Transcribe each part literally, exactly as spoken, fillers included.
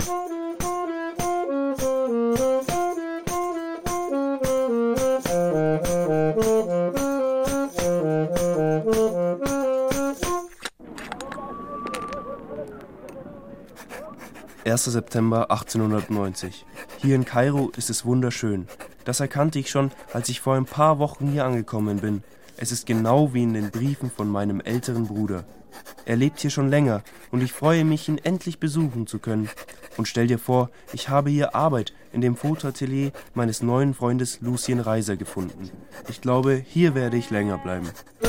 erster September achtzehnhundertneunzig. Hier in Kairo ist es wunderschön. Das erkannte ich schon, als ich vor ein paar Wochen hier angekommen bin. Es ist genau wie in den Briefen von meinem älteren Bruder. Er lebt hier schon länger und ich freue mich, ihn endlich besuchen zu können. Und stell dir vor, ich habe hier Arbeit in dem Fotoatelier meines neuen Freundes Lucien Reiser gefunden. Ich glaube, hier werde ich länger bleiben.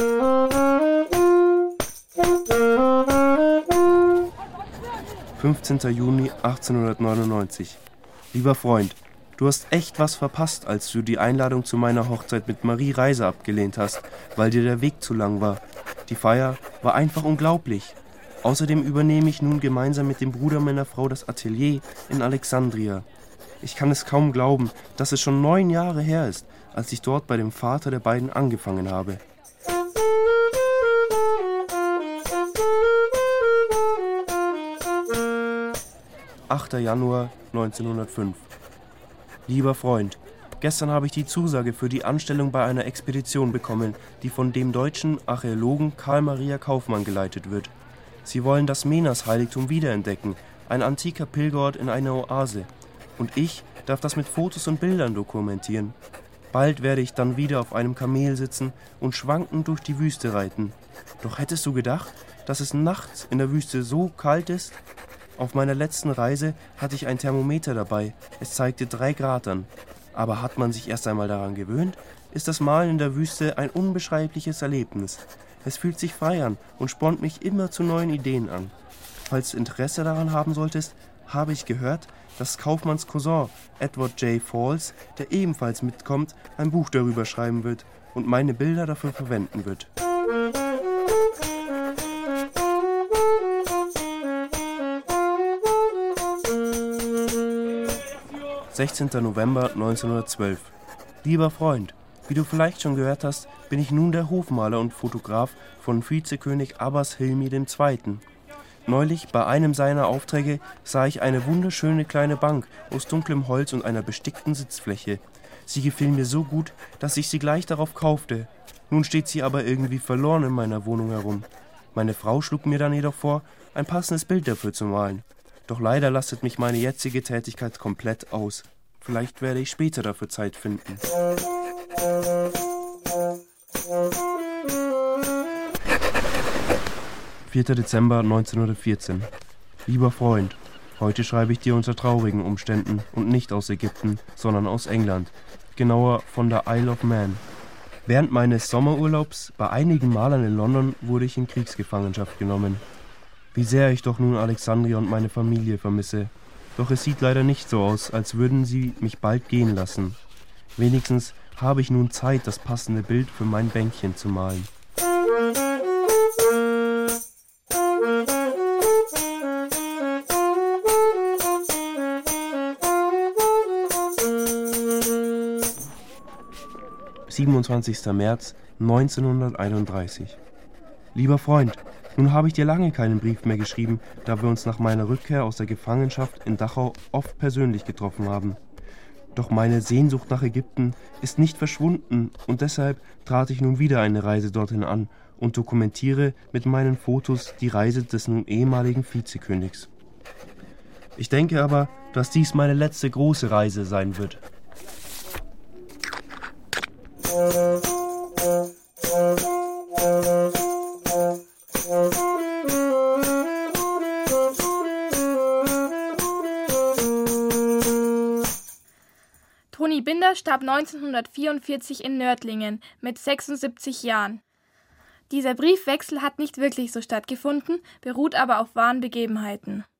fünfzehnter Juni achtzehnhundertneunundneunzig. Lieber Freund, du hast echt was verpasst, als du die Einladung zu meiner Hochzeit mit Marie Reiser abgelehnt hast, weil dir der Weg zu lang war. Die Feier war einfach unglaublich. Außerdem übernehme ich nun gemeinsam mit dem Bruder meiner Frau das Atelier in Alexandria. Ich kann es kaum glauben, dass es schon neun Jahre her ist, als ich dort bei dem Vater der beiden angefangen habe. achter Januar neunzehnhundertfünf. Lieber Freund, gestern habe ich die Zusage für die Anstellung bei einer Expedition bekommen, die von dem deutschen Archäologen Karl Maria Kaufmann geleitet wird. Sie wollen das Menas-Heiligtum wiederentdecken, ein antiker Pilgerort in einer Oase. Und ich darf das mit Fotos und Bildern dokumentieren. Bald werde ich dann wieder auf einem Kamel sitzen und schwankend durch die Wüste reiten. Doch hättest du gedacht, dass es nachts in der Wüste so kalt ist? Auf meiner letzten Reise hatte ich ein Thermometer dabei. Es zeigte drei Grad an. Aber hat man sich erst einmal daran gewöhnt, ist das Malen in der Wüste ein unbeschreibliches Erlebnis. Es fühlt sich frei an und spornt mich immer zu neuen Ideen an. Falls du Interesse daran haben solltest, habe ich gehört, dass Kaufmanns Cousin Edward J. Falls, der ebenfalls mitkommt, ein Buch darüber schreiben wird und meine Bilder dafür verwenden wird. sechzehnter November neunzehnhundertzwölf. Lieber Freund, wie du vielleicht schon gehört hast, bin ich nun der Hofmaler und Fotograf von Vizekönig Abbas Hilmi der Zweite. Neulich bei einem seiner Aufträge sah ich eine wunderschöne kleine Bank aus dunklem Holz und einer bestickten Sitzfläche. Sie gefiel mir so gut, dass ich sie gleich darauf kaufte. Nun steht sie aber irgendwie verloren in meiner Wohnung herum. Meine Frau schlug mir dann jedoch vor, ein passendes Bild dafür zu malen. Doch leider lastet mich meine jetzige Tätigkeit komplett aus. Vielleicht werde ich später dafür Zeit finden. vierter Dezember neunzehnhundertvierzehn. Lieber Freund, heute schreibe ich dir unter traurigen Umständen und nicht aus Ägypten, sondern aus England, genauer von der Isle of Man. Während meines Sommerurlaubs bei einigen Malern in London wurde ich in Kriegsgefangenschaft genommen. Wie sehr ich doch nun Alexandria und meine Familie vermisse. Doch es sieht leider nicht so aus, als würden sie mich bald gehen lassen. Wenigstens habe ich nun Zeit, das passende Bild für mein Bänkchen zu malen. siebenundzwanzigster März neunzehnhunderteinunddreißig. Lieber Freund, nun habe ich dir lange keinen Brief mehr geschrieben, da wir uns nach meiner Rückkehr aus der Gefangenschaft in Dachau oft persönlich getroffen haben. Doch meine Sehnsucht nach Ägypten ist nicht verschwunden und deshalb trat ich nun wieder eine Reise dorthin an und dokumentiere mit meinen Fotos die Reise des nun ehemaligen Vizekönigs. Ich denke aber, dass dies meine letzte große Reise sein wird. Toni Binder starb neunzehnhundertvierundvierzig in Nördlingen mit sechsundsiebzig Jahren. Dieser Briefwechsel hat nicht wirklich so stattgefunden, beruht aber auf wahren Begebenheiten.